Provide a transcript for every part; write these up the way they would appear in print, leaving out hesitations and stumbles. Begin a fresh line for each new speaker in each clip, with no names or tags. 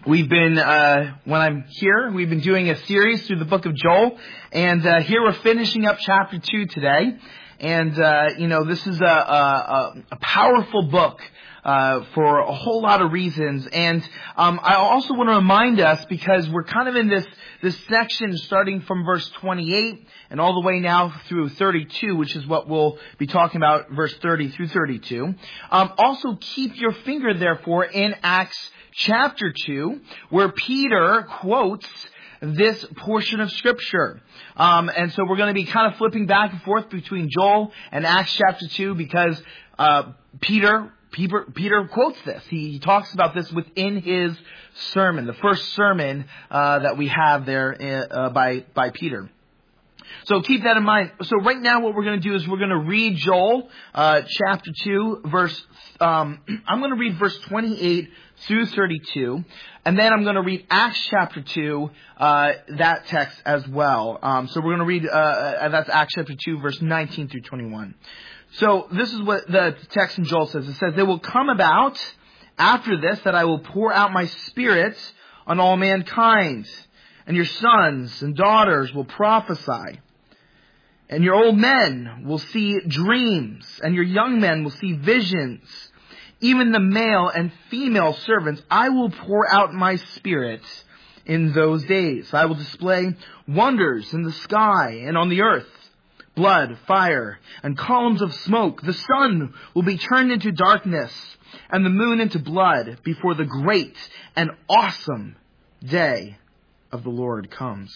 We've been, when I'm here, we've been doing a series through the book of Joel, and here we're finishing up chapter 2 today. And, this is a powerful book for a whole lot of reasons. And I also want to remind us, because we're kind of in this section starting from verse 28 and all the way now through 32, which is what we'll be talking about, verse 30 through 32. Also keep your finger, therefore, in Acts chapter 2, where Peter quotes this portion of Scripture. And so we're going to be kind of flipping back and forth between Joel and Acts chapter 2 because Peter quotes this. He talks about this within his sermon, the first sermon that we have there by Peter. So keep that in mind. So right now what we're going to do is we're going to read Joel chapter 2, I'm going to read verse 28 through 32, and then I'm going to read Acts chapter 2, that text as well. So we're going to read, that's Acts chapter 2, verse 19 through 21. So this is what the text in Joel says. It says, "It will come about after this that I will pour out my Spirit on all mankind, and your sons and daughters will prophesy. And your old men will see dreams, and your young men will see visions. Even the male and female servants, I will pour out my Spirit in those days. I will display wonders in the sky and on the earth, blood, fire, and columns of smoke. The sun will be turned into darkness, and the moon into blood before the great and awesome day of the Lord comes.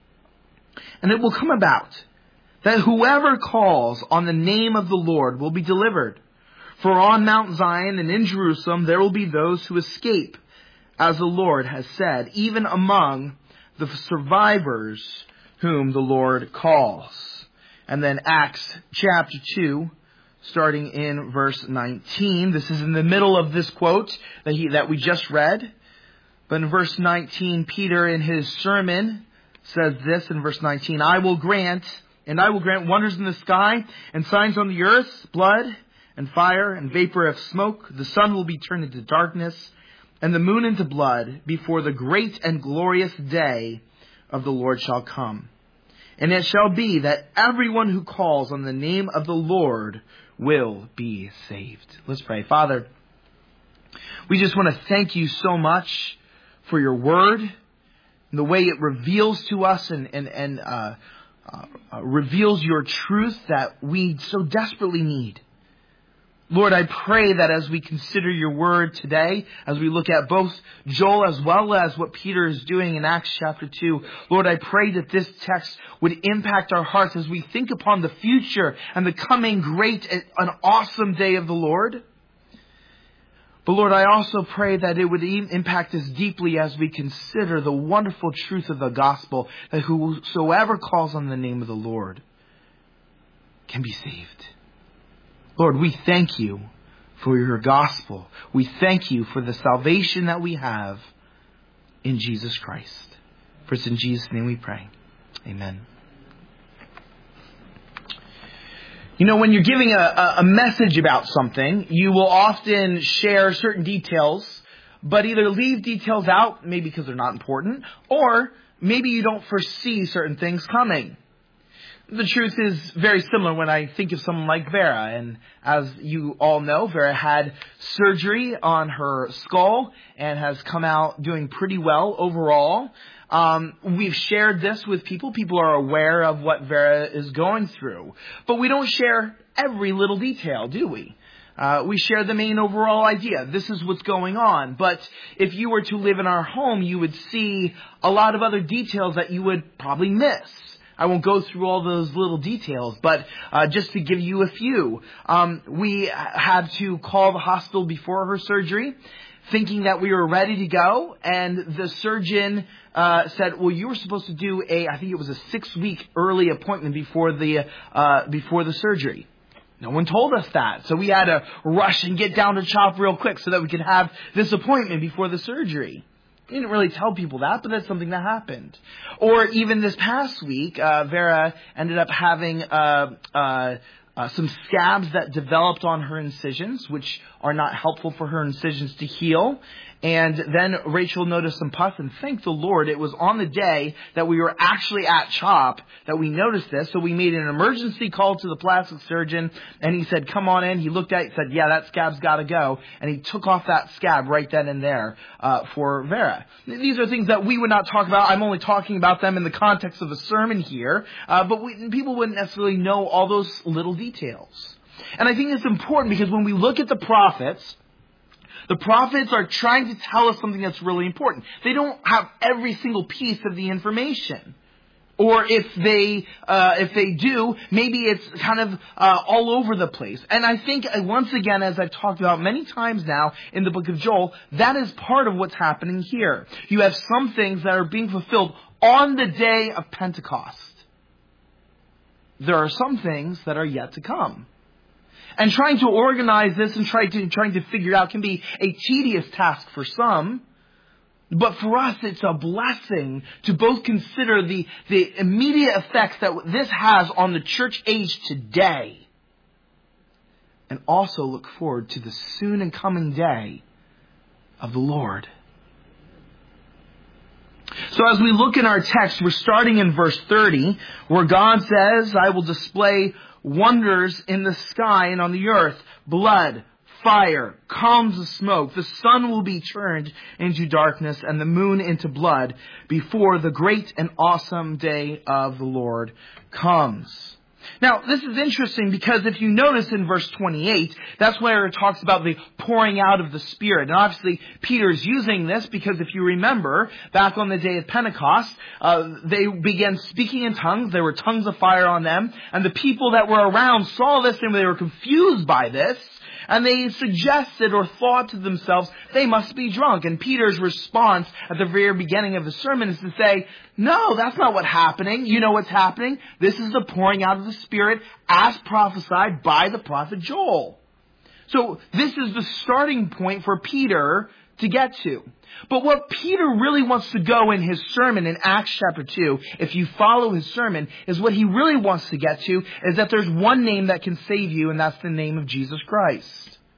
And it will come about that whoever calls on the name of the Lord will be delivered. For on Mount Zion and in Jerusalem there will be those who escape, as the Lord has said, even among the survivors whom the Lord calls." And then Acts chapter 2, starting in verse 19. This is in the middle of this quote that we just read. But in verse 19, Peter in his sermon says this in verse 19, I will grant wonders in the sky and signs on the earth, blood and fire and vapor of smoke. The sun will be turned into darkness and the moon into blood before the great and glorious day of the Lord shall come. And it shall be that everyone who calls on the name of the Lord will be saved." Let's pray. Father, we just want to thank you so much for your word and the way it reveals to us and reveals your truth that we so desperately need. Lord, I pray that as we consider your word today, as we look at both Joel as well as what Peter is doing in Acts chapter 2, Lord, I pray that this text would impact our hearts as we think upon the future and the coming great and awesome day of the Lord. But Lord, I also pray that it would impact us deeply as we consider the wonderful truth of the gospel, that whosoever calls on the name of the Lord can be saved. Lord, we thank you for your gospel. We thank you for the salvation that we have in Jesus Christ. For it's in Jesus' name we pray. Amen. You know, when you're giving a message about something, you will often share certain details, but either leave details out, maybe because they're not important, or maybe you don't foresee certain things coming. The truth is very similar when I think of someone like Vera. And as you all know, Vera had surgery on her skull and has come out doing pretty well overall. We've shared this with people. People are aware of what Vera is going through. But we don't share every little detail, do we? We share the main overall idea. This is what's going on. But if you were to live in our home, you would see a lot of other details that you would probably miss. I won't go through all those little details, but just to give you a few. We had to call the hospital before her surgery, thinking that we were ready to go. And the surgeon said, well, you were supposed to do I think it was a 6-week early appointment before the surgery. No one told us that. So we had to rush and get down to CHOP real quick so that we could have this appointment before the surgery. We didn't really tell people that, but that's something that happened. Or even this past week, Vera ended up having some scabs that developed on her incisions, which are not helpful for her incisions to heal. And then Rachel noticed some pus, and thank the Lord, it was on the day that we were actually at CHOP that we noticed this. So we made an emergency call to the plastic surgeon, and he said, come on in. He looked at it, said, yeah, that scab's got to go. And he took off that scab right then and there for Vera. These are things that we would not talk about. I'm only talking about them in the context of a sermon here. But people wouldn't necessarily know all those little details. And I think it's important because when we look at the prophets are trying to tell us something that's really important. They don't have every single piece of the information. Or if they do, maybe it's kind of all over the place. And I think, once again, as I've talked about many times now in the book of Joel, that is part of what's happening here. You have some things that are being fulfilled on the day of Pentecost. There are some things that are yet to come. And trying to organize this and trying to figure it out can be a tedious task for some. But for us, it's a blessing to both consider the immediate effects that this has on the church age today. And also look forward to the soon and coming day of the Lord. So as we look in our text, we're starting in verse 30, where God says, I will display wonders in the sky and on the earth, blood, fire, columns of smoke. The sun will be turned into darkness and the moon into blood before the great and awesome day of the Lord comes. Now, this is interesting because if you notice in verse 28, that's where it talks about the pouring out of the Spirit. And obviously, Peter's using this because if you remember, back on the day of Pentecost, they began speaking in tongues. There were tongues of fire on them. And the people that were around saw this and they were confused by this. And they suggested or thought to themselves, they must be drunk. And Peter's response at the very beginning of the sermon is to say, no, that's not what's happening. You know what's happening? This is the pouring out of the Spirit as prophesied by the prophet Joel. So this is the starting point for Peter to get to. But what Peter really wants to go in his sermon in Acts chapter 2, if you follow his sermon, is what he really wants to get to is that there's one name that can save you, and that's the name of Jesus Christ.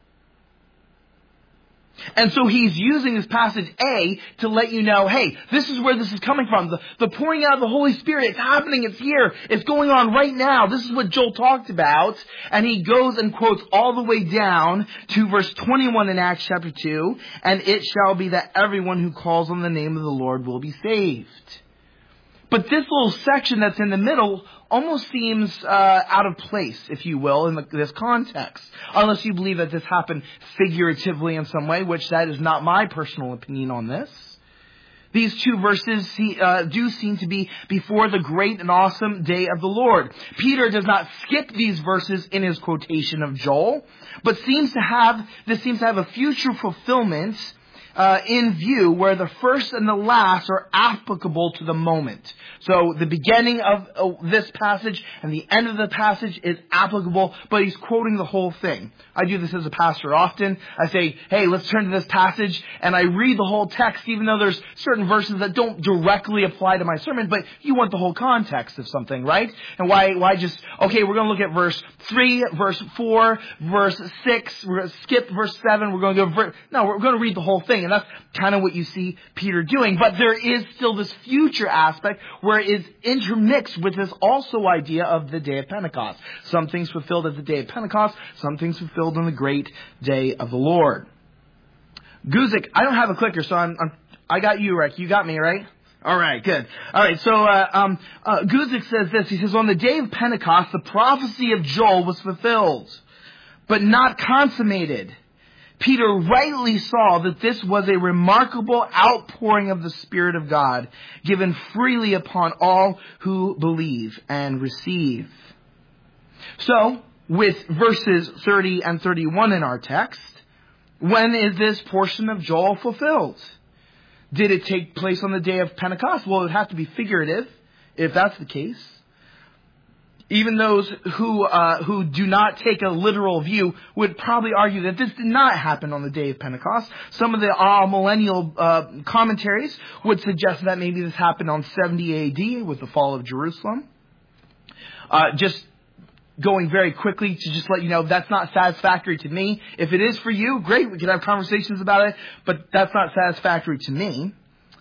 And so he's using this passage A to let you know, hey, this is where this is coming from. The pouring out of the Holy Spirit, it's happening, it's here, it's going on right now. This is what Joel talked about. And he goes and quotes all the way down to verse 21 in Acts chapter 2. And it shall be that everyone who calls on the name of the Lord will be saved. But this little section that's in the middle almost seems out of place, if you will, in this context. Unless you believe that this happened figuratively in some way, which that is not my personal opinion on this. These two verses do seem to be before the great and awesome day of the Lord. Peter does not skip these verses in his quotation of Joel, but seems to have a future fulfillment in view where the first and the last are applicable to the moment. So the beginning of this passage and the end of the passage is applicable, but he's quoting the whole thing. I do this as a pastor often. I say, hey, let's turn to this passage, and I read the whole text, even though there's certain verses that don't directly apply to my sermon, but you want the whole context of something, right? And why just, okay, we're going to look at verse 3, verse 4, verse 6, we're going to skip verse 7, we're going to go, no, we're going to read the whole thing. And that's kind of what you see Peter doing. But there is still this future aspect where it is intermixed with this also idea of the day of Pentecost. Some things fulfilled at the day of Pentecost, some things fulfilled on the great day of the Lord. Guzik, I don't have a clicker, so I got you, Rick. You got me, right? All right, good. All right, so Guzik says this. He says, on the day of Pentecost, the prophecy of Joel was fulfilled, but not consummated. Peter rightly saw that this was a remarkable outpouring of the Spirit of God, given freely upon all who believe and receive. So, with verses 30 and 31 in our text, when is this portion of Joel fulfilled? Did it take place on the day of Pentecost? Well, it would have to be figurative, if that's the case. Even those who do not take a literal view would probably argue that this did not happen on the day of Pentecost. Some of the millennial commentaries would suggest that maybe this happened on 70 AD with the fall of Jerusalem. Just going very quickly to just let you know that's not satisfactory to me. If it is for you, great, we can have conversations about it, but that's not satisfactory to me.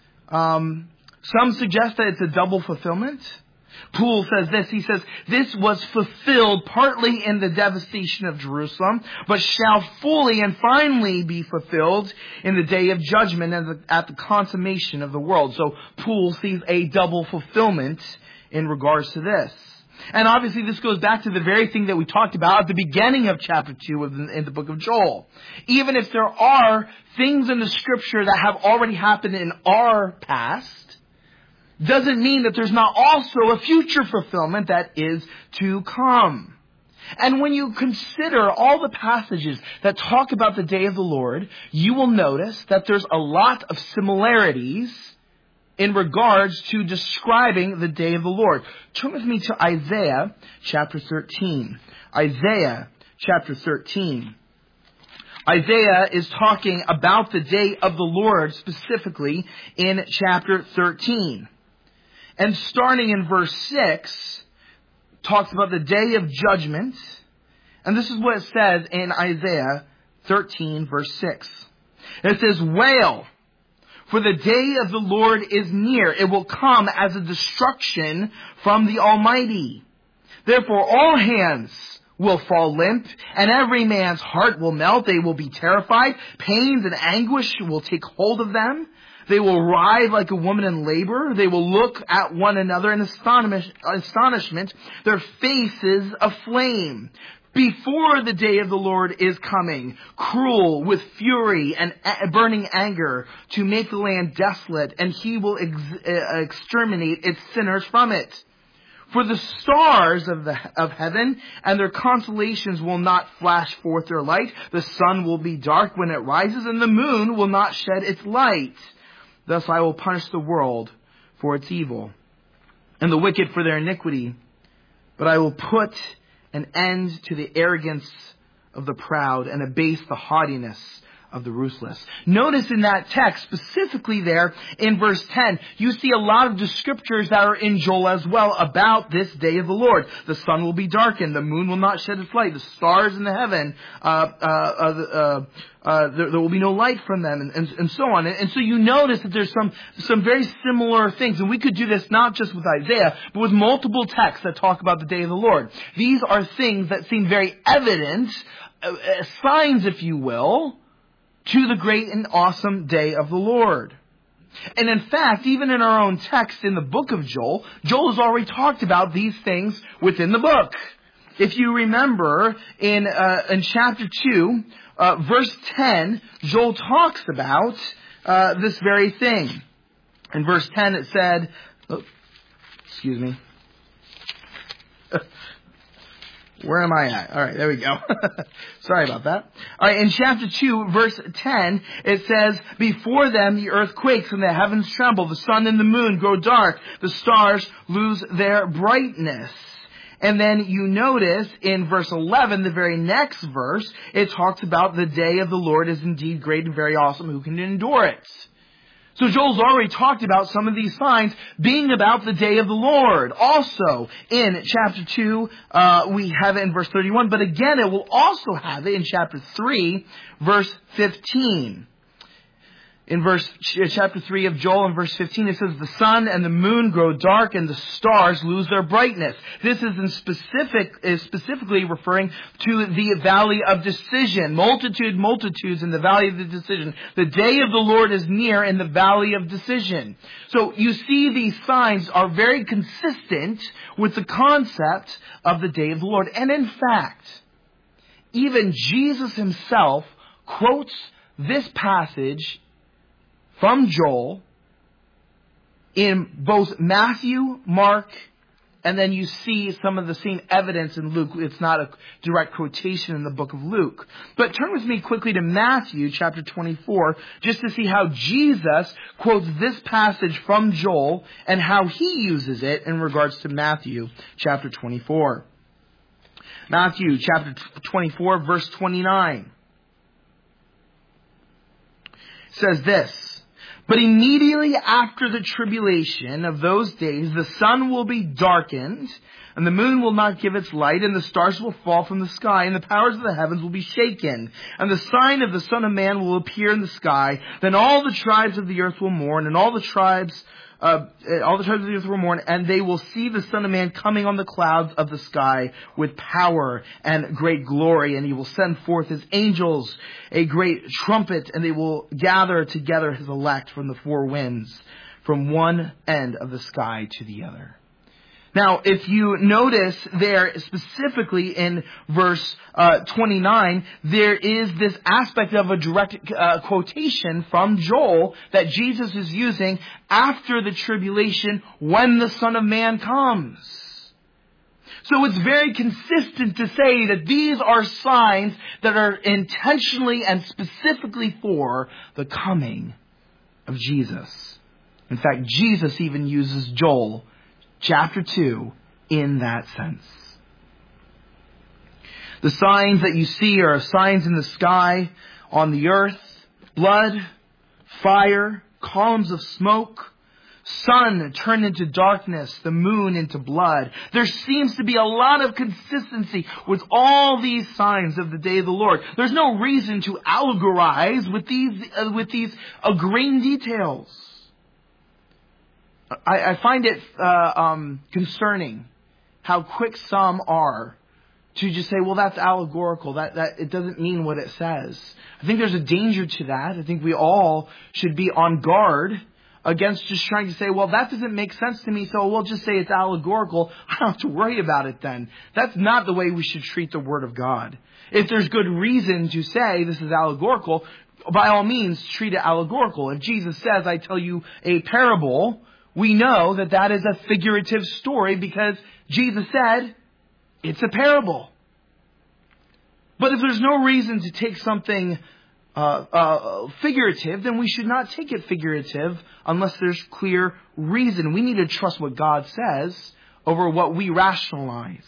Some suggest that it's a double fulfillment. Poole says this. He says, this was fulfilled partly in the devastation of Jerusalem, but shall fully and finally be fulfilled in the day of judgment at the consummation of the world. So Poole sees a double fulfillment in regards to this. And obviously this goes back to the very thing that we talked about at the beginning of chapter 2 in the book of Joel. Even if there are things in the scripture that have already happened in our past, doesn't mean that there's not also a future fulfillment that is to come. And when you consider all the passages that talk about the day of the Lord, you will notice that there's a lot of similarities in regards to describing the day of the Lord. Turn with me to Isaiah chapter 13. Isaiah chapter 13. Isaiah is talking about the day of the Lord specifically in chapter 13. And starting in verse 6, talks about the day of judgment. And this is what it says in Isaiah 13, verse 6. It says, wail, for the day of the Lord is near. It will come as a destruction from the Almighty. Therefore all hands will fall limp, and every man's heart will melt. They will be terrified. Pains and anguish will take hold of them. They will writhe like a woman in labor. They will look at one another in astonishment, their faces aflame. Before the day of the Lord is coming, cruel with fury and burning anger, to make the land desolate, and he will exterminate its sinners from it. For the stars of heaven and their constellations will not flash forth their light. The sun will be dark when it rises, and the moon will not shed its light. Thus I will punish the world for its evil, and the wicked for their iniquity. But I will put an end to the arrogance of the proud, and abase the haughtiness of the ruthless. Notice in that text, specifically there in verse 10, you see a lot of descriptors that are in Joel as well about this day of the Lord. The sun will be darkened, the moon will not shed its light, the stars in the heaven, there will be no light from them, and so on. And so you notice that there's some very similar things. And we could do this not just with Isaiah, but with multiple texts that talk about the day of the Lord. These are things that seem very evident, signs, if you will, to the great and awesome day of the Lord. And in fact, even in our own text in the book of Joel, Joel has already talked about these things within the book. If you remember, in chapter 2, verse 10, Joel talks about this very thing. In verse 10 it said, excuse me. Where am I at? All right, there we go. Sorry about that. All right, in chapter 2, verse 10, it says, before them the earth quakes and the heavens tremble, the sun and the moon grow dark, the stars lose their brightness. And then you notice in verse 11, the very next verse, it talks about the day of the Lord is indeed great and very awesome. Who can endure it? So Joel's already talked about some of these signs being about the day of the Lord. Also, in chapter 2, we have it in verse 31, but again, it will also have it in chapter 3, verse 15. In chapter 3 of Joel, in verse 15, it says, the sun and the moon grow dark and the stars lose their brightness. This is specifically referring to the valley of decision. Multitudes in the valley of the decision. The day of the Lord is near in the valley of decision. So you see these signs are very consistent with the concept of the day of the Lord. And in fact, even Jesus himself quotes this passage from Joel in both Matthew, Mark, and then you see some of the same evidence in Luke. It's not a direct quotation in the book of Luke. But turn with me quickly to Matthew chapter 24, just to see how Jesus quotes this passage from Joel and how he uses it in regards to Matthew chapter 24. Matthew chapter 24, verse 29 says this, But immediately after the tribulation of those days, the sun will be darkened, and the moon will not give its light, and the stars will fall from the sky, and the powers of the heavens will be shaken. And the sign of the Son of Man will appear in the sky. Then all the tribes of the earth will mourn, and all the tribes of the earth will mourn, and they will see the Son of Man coming on the clouds of the sky with power and great glory. And he will send forth his angels, a great trumpet, and they will gather together his elect from the four winds, from one end of the sky to the other. Now, if you notice there specifically in verse 29, there is this aspect of a direct quotation from Joel that Jesus is using after the tribulation when the Son of Man comes. So it's very consistent to say that these are signs that are intentionally and specifically for the coming of Jesus. In fact, Jesus even uses Joel chapter 2 in that sense. The signs that you see are signs in the sky, on the earth, blood, fire, columns of smoke, sun turned into darkness, the moon into blood. There seems to be a lot of consistency with all these signs of the day of the Lord. There's no reason to allegorize with these agreeing details. I find it concerning how quick some are to just say, well, that's allegorical. That it doesn't mean what it says. I think there's a danger to that. I think we all should be on guard against just trying to say, well, that doesn't make sense to me, so we'll just say it's allegorical. I don't have to worry about it then. That's not the way we should treat the Word of God. If there's good reason to say this is allegorical, by all means, treat it allegorical. If Jesus says, I tell you a parable, we know that that is a figurative story because Jesus said it's a parable. But if there's no reason to take something figurative, then we should not take it figurative unless there's clear reason. We need to trust what God says over what we rationalize.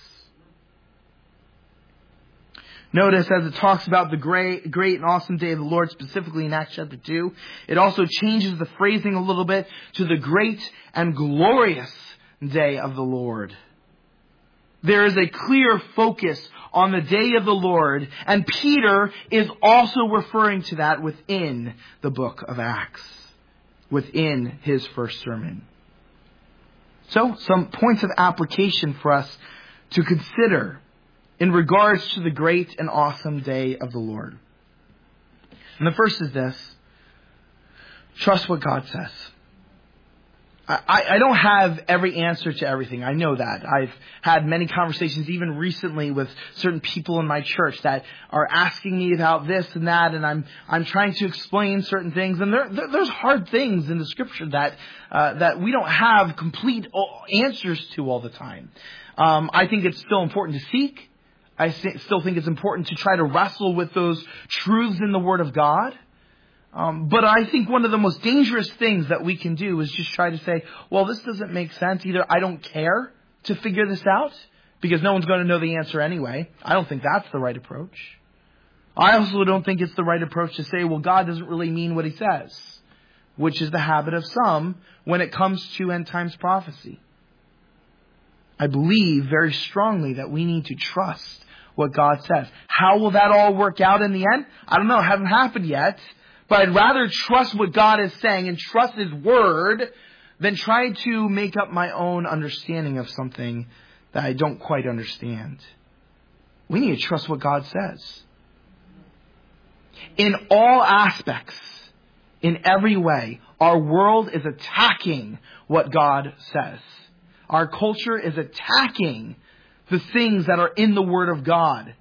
Notice as it talks about the great and awesome day of the Lord, specifically in Acts chapter 2, it also changes the phrasing a little bit to the great and glorious day of the Lord. There is a clear focus on the day of the Lord, and Peter is also referring to that within the book of Acts, within his first sermon. So, some points of application for us to consider in regards to the great and awesome day of the Lord. And the first is this: trust what God says. I don't have every answer to everything. I know that. I've had many conversations even recently with certain people in my church that are asking me about this and that, and I'm trying to explain certain things. And there's hard things in the Scripture that we don't have complete answers to all the time. I think it's still important to seek. I still think it's important to try to wrestle with those truths in the Word of God. But I think one of the most dangerous things that we can do is just try to say, well, this doesn't make sense. Either I don't care to figure this out because no one's going to know the answer anyway. I don't think that's the right approach. I also don't think it's the right approach to say, well, God doesn't really mean what he says, which is the habit of some when it comes to end times prophecy. I believe very strongly that we need to trust what God says. How will that all work out in the end? I don't know. It hasn't happened yet. But I'd rather trust what God is saying and trust His Word than try to make up my own understanding of something that I don't quite understand. We need to trust what God says. In all aspects, in every way, our world is attacking what God says. Our culture is attacking the things that are in the Word of God.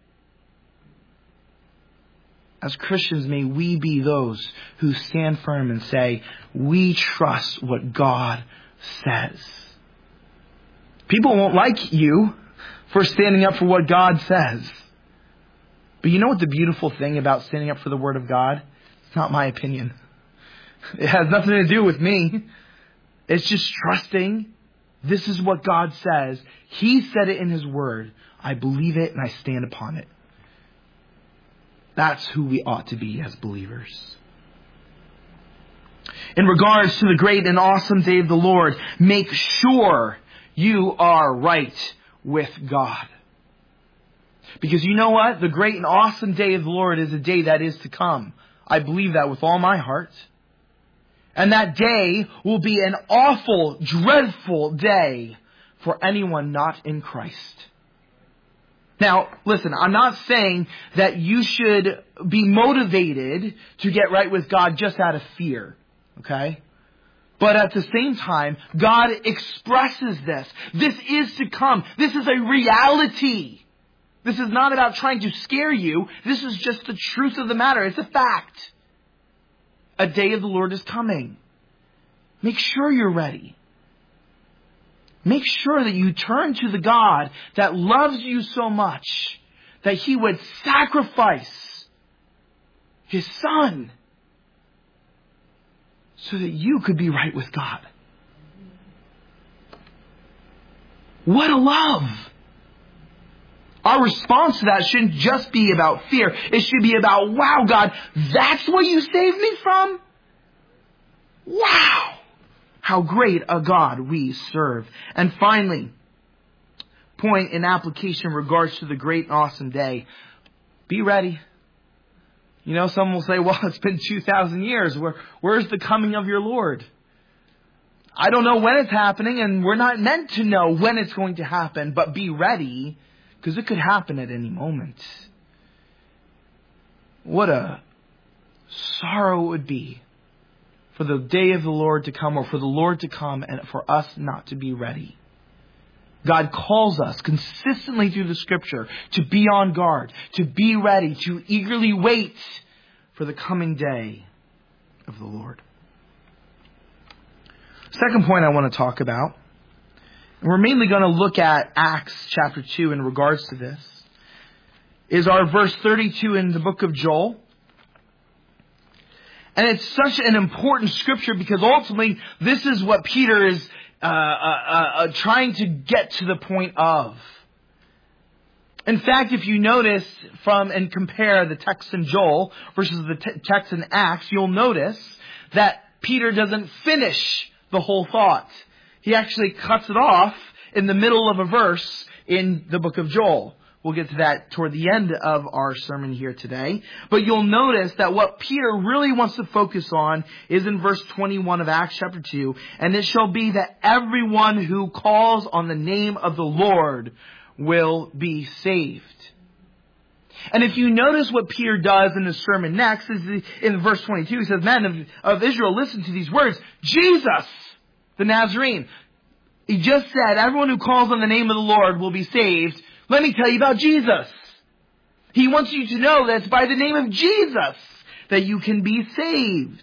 As Christians, may we be those who stand firm and say, we trust what God says. People won't like you for standing up for what God says. But you know what the beautiful thing about standing up for the Word of God? It's not my opinion. It has nothing to do with me. It's just trusting this is what God says. He said it in His Word. I believe it and I stand upon it. That's who we ought to be as believers. In regards to the great and awesome day of the Lord, make sure you are right with God. Because you know what? The great and awesome day of the Lord is a day that is to come. I believe that with all my heart. And that day will be an awful, dreadful day for anyone not in Christ. Now, listen, I'm not saying that you should be motivated to get right with God just out of fear. Okay? But at the same time, God expresses this. This is to come. This is a reality. This is not about trying to scare you. This is just the truth of the matter. It's a fact. A day of the Lord is coming. Make sure you're ready. Make sure that you turn to the God that loves you so much that He would sacrifice His Son so that you could be right with God. What a love! Our response to that shouldn't just be about fear. It should be about, wow, God, that's what you saved me from? Wow! How great a God we serve. And finally, point in application in regards to the great and awesome day. Be ready. You know, some will say, well, it's been 2,000 years. Where's the coming of your Lord? I don't know when it's happening, and we're not meant to know when it's going to happen, but be ready, because it could happen at any moment. What a sorrow it would be for the day of the Lord to come, or for the Lord to come and for us not to be ready. God calls us consistently through the Scripture to be on guard, to be ready, to eagerly wait for the coming day of the Lord. Second point I want to talk about, and we're mainly going to look at Acts chapter 2 in regards to this, is our verse 32 in the book of Joel. And it's such an important scripture because ultimately this is what Peter is trying to get to the point of. In fact, if you notice from and compare the text in Joel versus the text in Acts, you'll notice that Peter doesn't finish the whole thought. He actually cuts it off in the middle of a verse in the book of Joel. We'll get to that toward the end of our sermon here today. But you'll notice that what Peter really wants to focus on is in verse 21 of Acts chapter 2. And it shall be that everyone who calls on the name of the Lord will be saved. And if you notice what Peter does in the sermon next, is in verse 22, he says, Men of Israel, listen to these words. Jesus, the Nazarene. He just said, everyone who calls on the name of the Lord will be saved. Let me tell you about Jesus. He wants you to know that it's by the name of Jesus that you can be saved.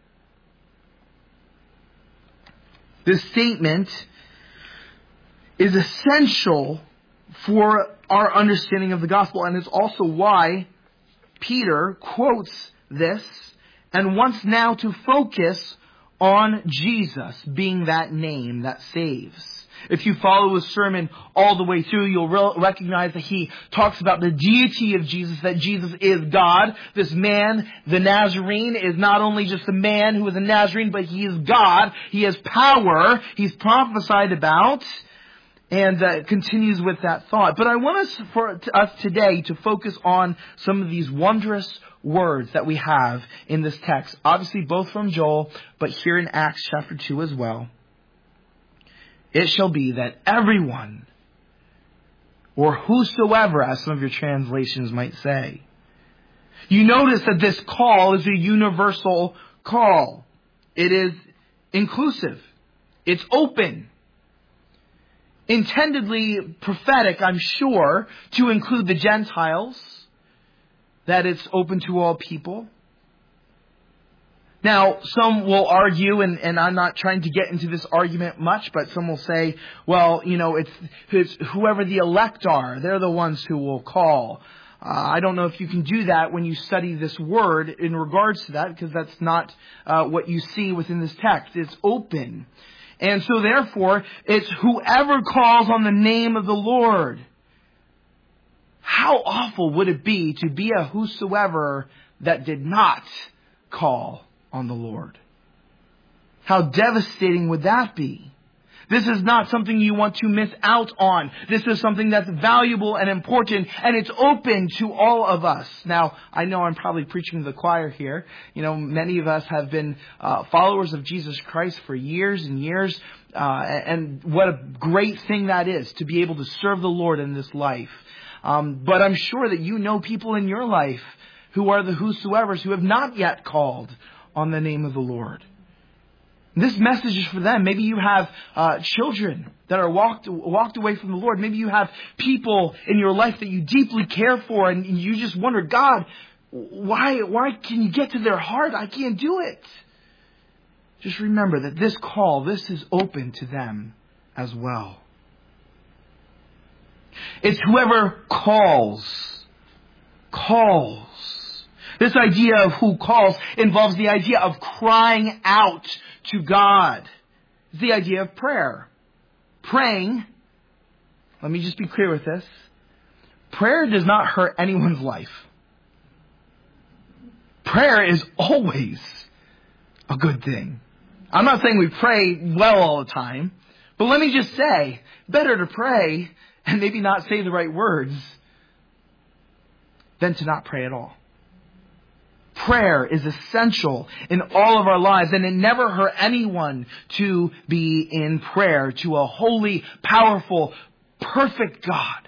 This statement is essential for our understanding of the gospel, and it's also why Peter quotes this and wants now to focus on Jesus being that name that saves. If you follow his sermon all the way through, you'll recognize that he talks about the deity of Jesus, that Jesus is God. This man, the Nazarene, is not only just a man who is a Nazarene, but he is God. He has power. He's prophesied about, and continues with that thought. But I want us today to focus on some of these wondrous words that we have in this text. Obviously both from Joel, but here in Acts chapter 2 as well. It shall be that everyone, or whosoever, as some of your translations might say. You notice that this call is a universal call. It is inclusive. It's open. Intendedly prophetic, I'm sure, to include the Gentiles. That it's open to all people. Now, some will argue, and I'm not trying to get into this argument much, but some will say, well, you know, it's whoever the elect are, they're the ones who will call. I don't know if you can do that when you study this word in regards to that, because that's not what you see within this text. It's open. And so therefore, it's whoever calls on the name of the Lord. How awful would it be to be a whosoever that did not call on the Lord? How devastating would that be? This is not something you want to miss out on. This is something that's valuable and important, and it's open to all of us. Now, I know I'm probably preaching to the choir here. Many of us have been followers of Jesus Christ for years and years, and what a great thing that is to be able to serve the Lord in this life. But I'm sure that you know people in your life who are the whosoevers who have not yet called on the name of the Lord. This message is for them. Maybe you have children that are walked away from the Lord. Maybe you have people in your life that you deeply care for, and you just wonder, God, why can you get to their heart? I can't do it. Just remember that this call, this is open to them as well. It's whoever calls. This idea of who calls involves the idea of crying out to God. It's the idea of prayer. Praying, let me just be clear with this. Prayer does not hurt anyone's life. Prayer is always a good thing. I'm not saying we pray well all the time, but let me just say, better to pray and maybe not say the right words than to not pray at all. Prayer is essential in all of our lives, and it never hurt anyone to be in prayer to a holy, powerful, perfect God.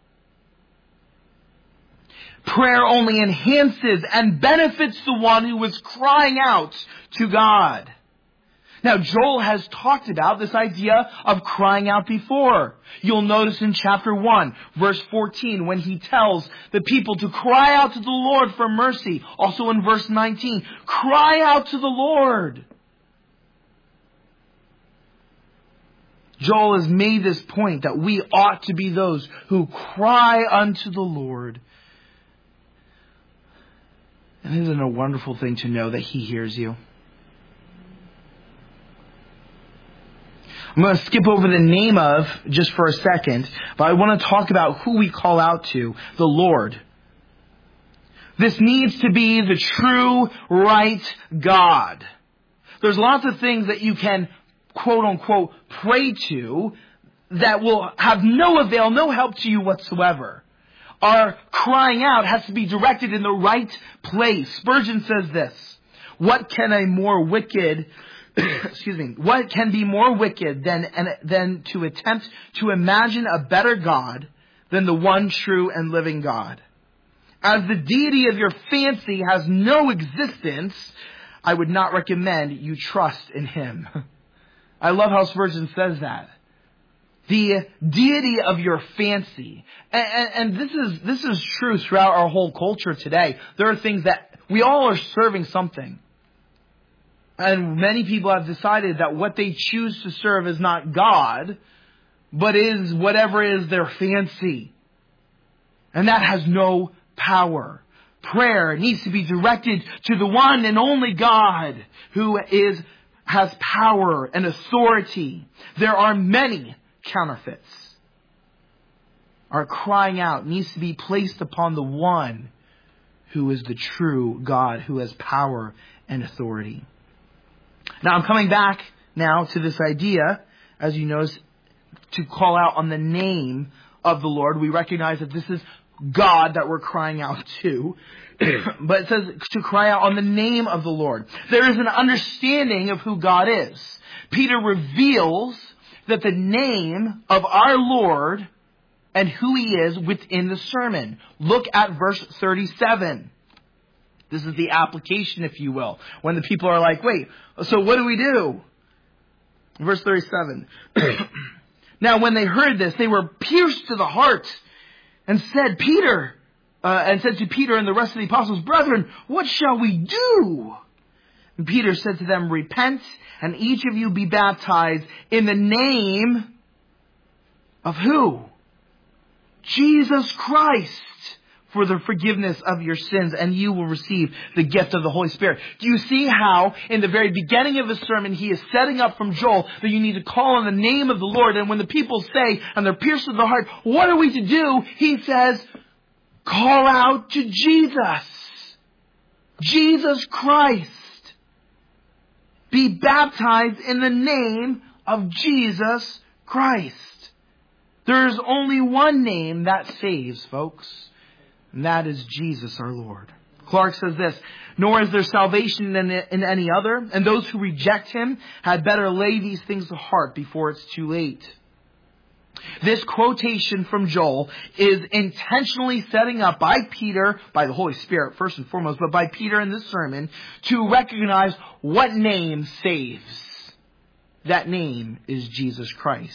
Prayer only enhances and benefits the one who is crying out to God. Now, Joel has talked about this idea of crying out before. You'll notice in chapter 1, verse 14, when he tells the people to cry out to the Lord for mercy. Also in verse 19, cry out to the Lord. Joel has made this point that we ought to be those who cry unto the Lord. And isn't it a wonderful thing to know that He hears you? I'm going to skip over the name of just for a second, but I want to talk about who we call out to, the Lord. This needs to be the true, right God. There's lots of things that you can, quote unquote, pray to that will have no avail, no help to you whatsoever. Our crying out has to be directed in the right place. Spurgeon says this: what can be more wicked than to attempt to imagine a better God than the one true and living God? As the deity of your fancy has no existence, I would not recommend you trust in Him. I love how Spurgeon says that. The deity of your fancy. And this is true throughout our whole culture today. There are things that we all are serving something. And many people have decided that what they choose to serve is not God, but is whatever is their fancy. And that has no power. Prayer needs to be directed to the one and only God who has power and authority. There are many counterfeits. Our crying out needs to be placed upon the one who is the true God, who has power and authority. Now, I'm coming back now to this idea, as you notice, to call out on the name of the Lord. We recognize that this is God that we're crying out to. But it says to cry out on the name of the Lord. There is an understanding of who God is. Peter reveals that the name of our Lord and who He is within the sermon. Look at verse 37. This is the application, if you will. When the people are like, wait, so what do we do? Verse 37. Now when they heard this, they were pierced to the heart and said to Peter and the rest of the apostles, brethren, what shall we do? And Peter said to them, repent and each of you be baptized in the name of who? Jesus Christ, for the forgiveness of your sins, and you will receive the gift of the Holy Spirit. Do you see how in the very beginning of the sermon he is setting up from Joel that you need to call on the name of the Lord, and when the people say, and they're pierced to the heart, what are we to do? He says, call out to Jesus. Jesus Christ. be baptized in the name of Jesus Christ. There's only one name that saves, folks, and that is Jesus our Lord. Clark says this, nor is there salvation in any other, and those who reject Him had better lay these things to heart before it's too late. This quotation from Joel is intentionally setting up by Peter, by the Holy Spirit first and foremost, but by Peter in this sermon, to recognize what name saves. That name is Jesus Christ.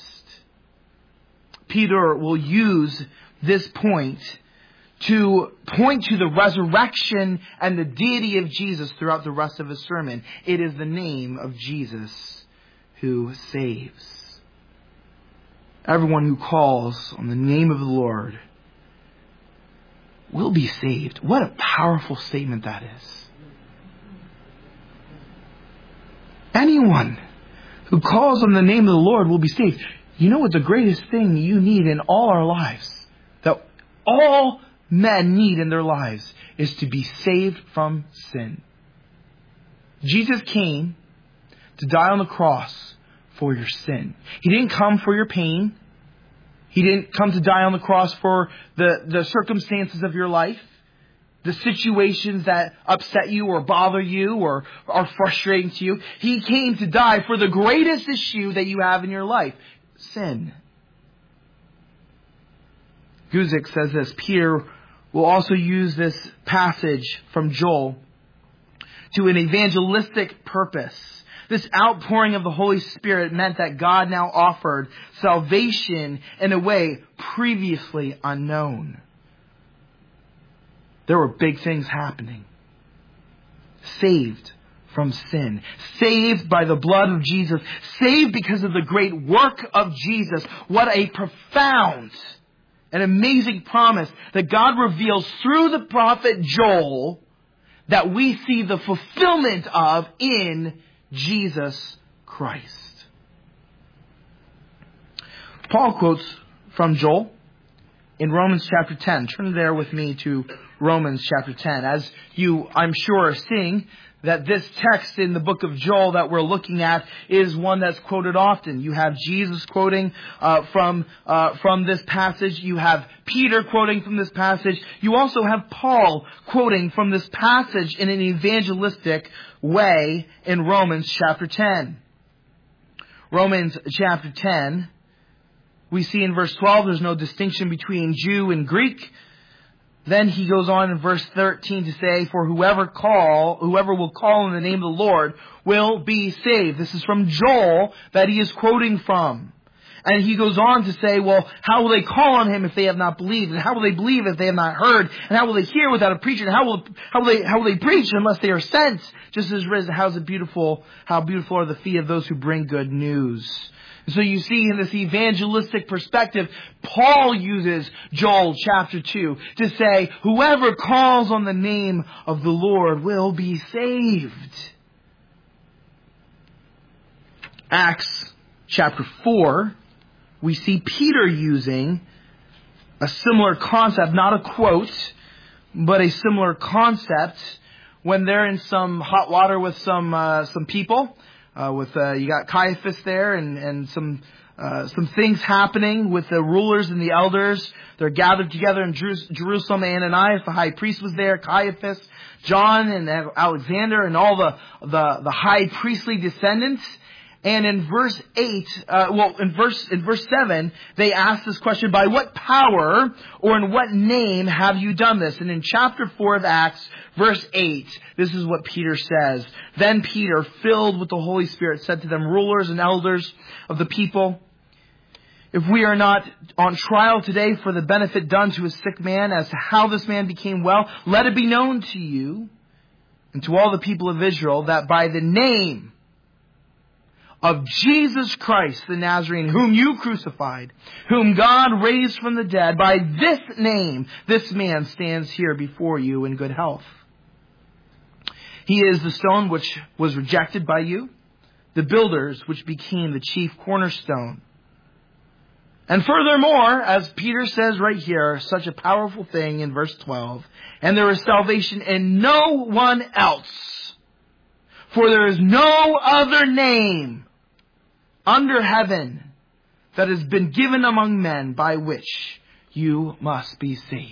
Peter will use this point to the resurrection and the deity of Jesus throughout the rest of his sermon. It is the name of Jesus who saves. Everyone who calls on the name of the Lord will be saved. What a powerful statement that is. Anyone who calls on the name of the Lord will be saved. You know what the greatest thing you need in all our lives, that all men need in their lives, is to be saved from sin. Jesus came to die on the cross for your sin. He didn't come for your pain. He didn't come to die on the cross for the circumstances of your life, the situations that upset you or bother you or are frustrating to you. He came to die for the greatest issue that you have in your life, sin. Guzik says this, Peter will also use this passage from Joel to an evangelistic purpose. This outpouring of the Holy Spirit meant that God now offered salvation in a way previously unknown. There were big things happening. Saved from sin. Saved by the blood of Jesus. Saved because of the great work of Jesus. What a profound and amazing promise that God reveals through the prophet Joel that we see the fulfillment of in Jesus Christ. Paul quotes from Joel in Romans chapter 10. Turn there with me to Romans chapter 10. As you, I'm sure, are seeing that this text in the book of Joel that we're looking at is one that's quoted often. You have Jesus quoting from this passage. You have Peter quoting from this passage. You also have Paul quoting from this passage in an evangelistic way in Romans chapter 10. Romans chapter 10, we see in verse 12 there's no distinction between Jew and Greek. Then he goes on in verse 13 to say, for whoever will call in the name of the Lord will be saved. This is from Joel that he is quoting from. And he goes on to say, well, how will they call on him if they have not believed? And how will they believe if they have not heard? And how will they hear without a preacher? And how will they preach unless they are sent? Just as written, how beautiful are the feet of those who bring good news. So you see in this evangelistic perspective, Paul uses Joel chapter 2 to say, whoever calls on the name of the Lord will be saved. Acts chapter 4, we see Peter using a similar concept, not a quote, but a similar concept when they're in some hot water with some people. You got Caiaphas there and some things happening with the rulers and the elders. They're gathered together in Jerusalem. Ananias, the high priest, was there. Caiaphas, John, and Alexander, and all the high priestly descendants. And in verse 7, they ask this question, by what power or in what name have you done this? And in chapter 4 of Acts, verse 8, this is what Peter says. Then Peter, filled with the Holy Spirit, said to them, rulers and elders of the people, if we are not on trial today for the benefit done to a sick man as to how this man became well, let it be known to you and to all the people of Israel that by the name of Jesus Christ the Nazarene, whom you crucified, whom God raised from the dead, by this name, this man stands here before you in good health. He is the stone which was rejected by you, the builders which became the chief cornerstone. And furthermore, as Peter says right here, such a powerful thing in verse 12, and there is salvation in no one else. For there is no other name under heaven that has been given among men by which you must be saved.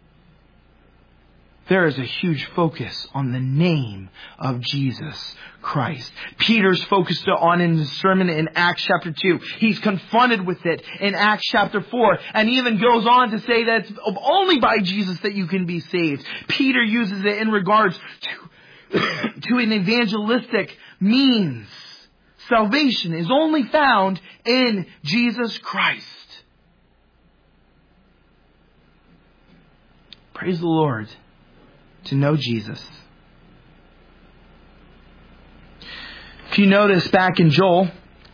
There is a huge focus on the name of Jesus Christ. Peter's focused on in his sermon in Acts chapter 2. He's confronted with it in Acts chapter 4. And even goes on to say that it's only by Jesus that you can be saved. Peter uses it in regards to an evangelistic means. Salvation is only found in Jesus Christ. Praise the Lord. To know Jesus. If you notice back in Joel,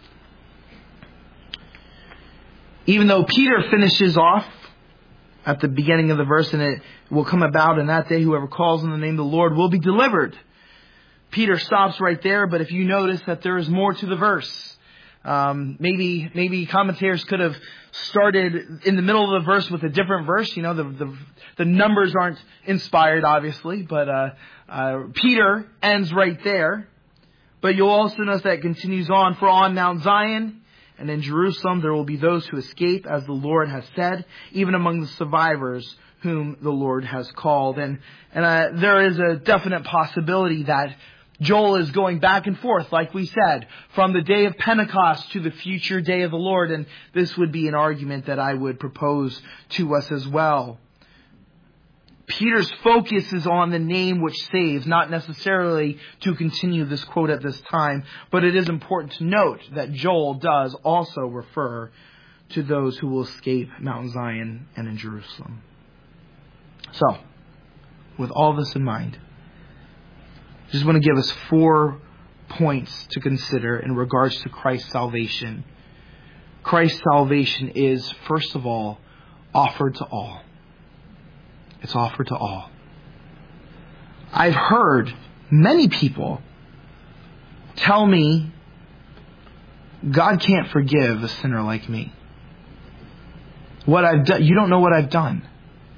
even though Peter finishes off at the beginning of the verse, and it will come about in that day, whoever calls on the name of the Lord will be delivered. Peter stops right there, but if you notice that there is more to the verse, maybe commentators could have started in the middle of the verse with a different verse. You know, the numbers aren't inspired, obviously, but Peter ends right there. But you'll also notice that it continues on. For on Mount Zion and in Jerusalem there will be those who escape, as the Lord has said, even among the survivors whom the Lord has called. And there is a definite possibility that Joel is going back and forth, like we said, from the day of Pentecost to the future day of the Lord. And this would be an argument that I would propose to us as well. Peter's focus is on the name which saves, not necessarily to continue this quote at this time. But it is important to note that Joel does also refer to those who will escape Mount Zion and in Jerusalem. So, with all this in mind, I just want to give us 4 points to consider in regards to Christ's salvation. Christ's salvation is, first of all, offered to all. It's offered to all. I've heard many people tell me God can't forgive a sinner like me. What I've done, you don't know what I've done.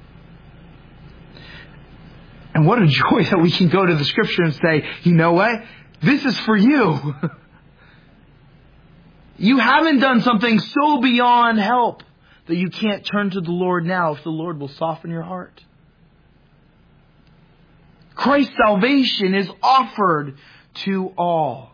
And what a joy that we can go to the Scripture and say, you know what? This is for you. You haven't done something so beyond help that you can't turn to the Lord now if the Lord will soften your heart. Christ's salvation is offered to all.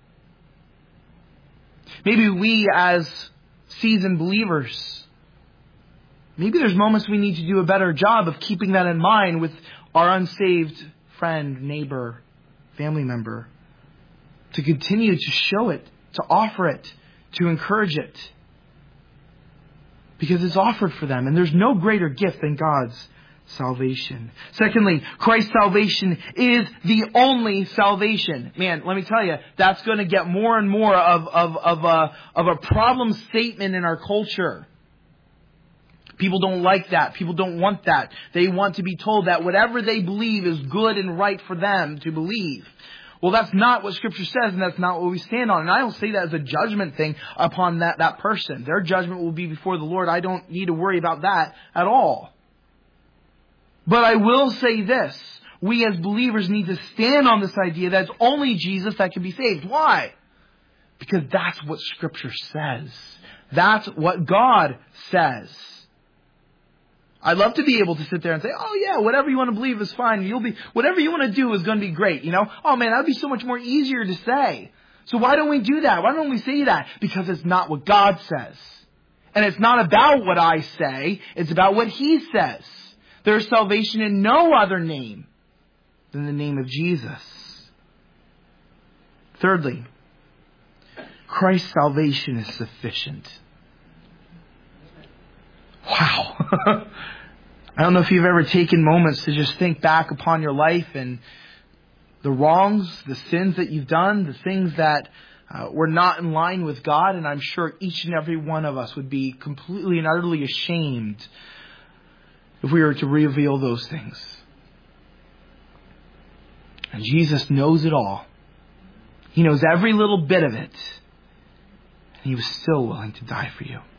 Maybe we as seasoned believers, maybe there's moments we need to do a better job of keeping that in mind with our unsaved friend, neighbor, family member, to continue to show it, to offer it, to encourage it. Because it's offered for them, and there's no greater gift than God's salvation. Secondly, Christ's salvation is the only salvation. Man, let me tell you, that's going to get more and more of a problem statement in our culture. People don't like that. People don't want that. They want to be told that whatever they believe is good and right for them to believe. Well, that's not what Scripture says, and that's not what we stand on. And I don't say that as a judgment thing upon that person. Their judgment will be before the Lord. I don't need to worry about that at all. But I will say this. We as believers need to stand on this idea that it's only Jesus that can be saved. Why? Because that's what Scripture says. That's what God says. I'd love to be able to sit there and say, oh yeah, whatever you want to believe is fine. Whatever you want to do is going to be great. You know, oh man, that'd be so much more easier to say. So why don't we do that? Why don't we say that? Because it's not what God says. And it's not about what I say. It's about what He says. There's salvation in no other name than the name of Jesus. Thirdly, Christ's salvation is sufficient. Wow. I don't know if you've ever taken moments to just think back upon your life and the wrongs, the sins that you've done, the things that were not in line with God. And I'm sure each and every one of us would be completely and utterly ashamed if we were to reveal those things. And Jesus knows it all. He knows every little bit of it. And He was still willing to die for you.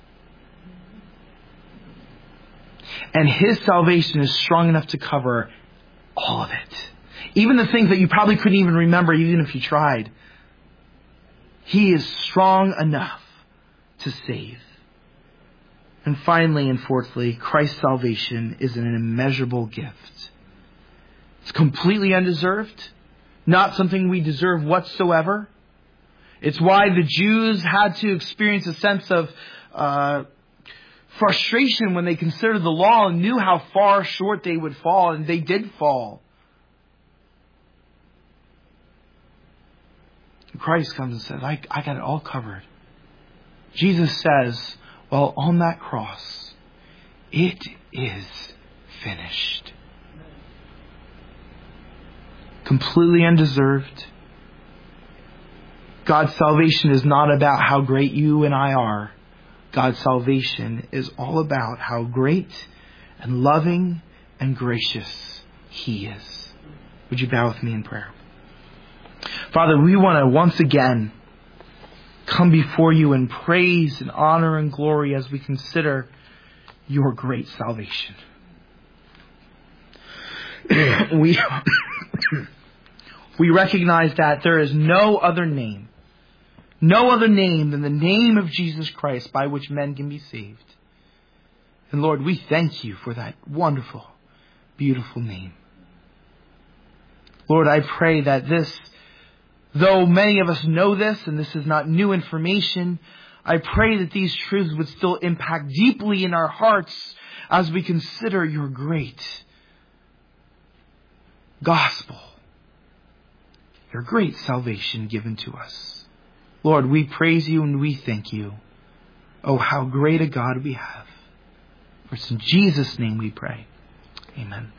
And His salvation is strong enough to cover all of it. Even the things that you probably couldn't even remember, even if you tried. He is strong enough to save. And finally and fourthly, Christ's salvation is an immeasurable gift. It's completely undeserved, not something we deserve whatsoever. It's why the Jews had to experience a sense of frustration when they considered the law and knew how far short they would fall, and they did fall. Christ comes and says, I got it all covered. Jesus says, well, on that cross, it is finished. Completely undeserved. God's salvation is not about how great you and I are. God's salvation is all about how great and loving and gracious He is. Would you bow with me in prayer? Father, we want to once again come before you in praise and honor and glory as we consider your great salvation. We recognize that there is no other name than the name of Jesus Christ by which men can be saved. And Lord, we thank you for that wonderful, beautiful name. Lord, I pray that this, though many of us know this and this is not new information, I pray that these truths would still impact deeply in our hearts as we consider your great gospel, your great salvation given to us. Lord, we praise you and we thank you. Oh, how great a God we have. For it's in Jesus' name we pray. Amen.